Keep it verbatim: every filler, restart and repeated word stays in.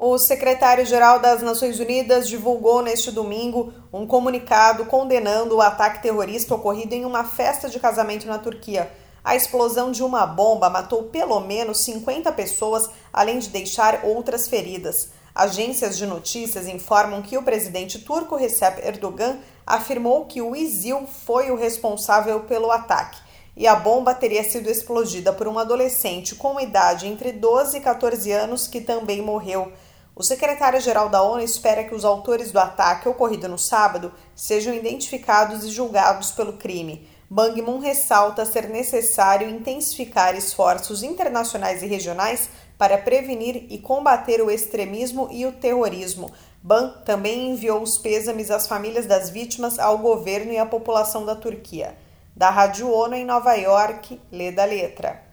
O secretário-geral das Nações Unidas divulgou neste domingo um comunicado condenando o ataque terrorista ocorrido em uma festa de casamento na Turquia. A explosão de uma bomba matou pelo menos cinquenta pessoas, além de deixar outras feridas. Agências de notícias informam que o presidente turco Recep Erdogan afirmou que o ISIL foi o responsável pelo ataque e a bomba teria sido explodida por um adolescente com idade entre doze e quatorze anos que também morreu. O secretário-geral da ONU espera que os autores do ataque ocorrido no sábado sejam identificados e julgados pelo crime. Ban Ki-moon ressalta ser necessário intensificar esforços internacionais e regionais para prevenir e combater o extremismo e o terrorismo. Ban também enviou os pêsames às famílias das vítimas, ao governo e à população da Turquia. Da Rádio ONU em Nova York, lê da letra.